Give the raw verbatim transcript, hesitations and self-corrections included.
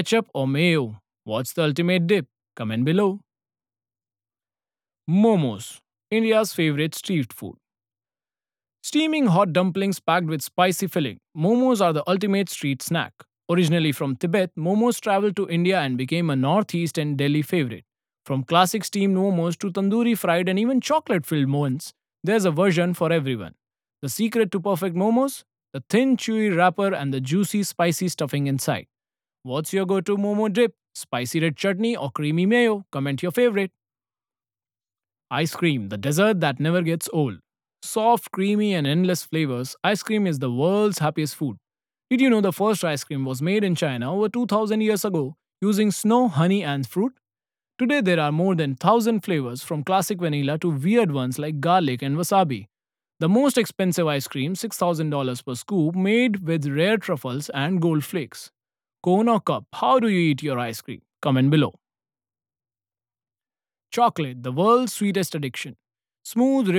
Ketchup or mayo? What's the ultimate dip? Comment below. Momos, India's favorite street food. Steaming hot dumplings packed with spicy filling. Momos are the ultimate street snack. Originally from Tibet, momos traveled to India and became a Northeast and Delhi favorite. From classic steamed momos to tandoori fried and even chocolate filled ones, there's a version for everyone. The secret to perfect momos? The thin, chewy wrapper and the juicy, spicy stuffing inside. What's your go to momo dip? Spicy red chutney or creamy mayo? Comment your favorite. Ice cream, the dessert that never gets old. Soft, creamy, and endless flavors, ice cream is the world's happiest food. Did you know the first ice cream was made in China over two thousand years ago using snow, honey, and fruit? Today there are more than one thousand flavors from classic vanilla to weird ones like garlic and wasabi. The most expensive ice cream, six thousand dollars per scoop, made with rare truffles and gold flakes. Cone or cup, how do you eat your ice cream? Comment below. Chocolate, the world's sweetest addiction. Smooth,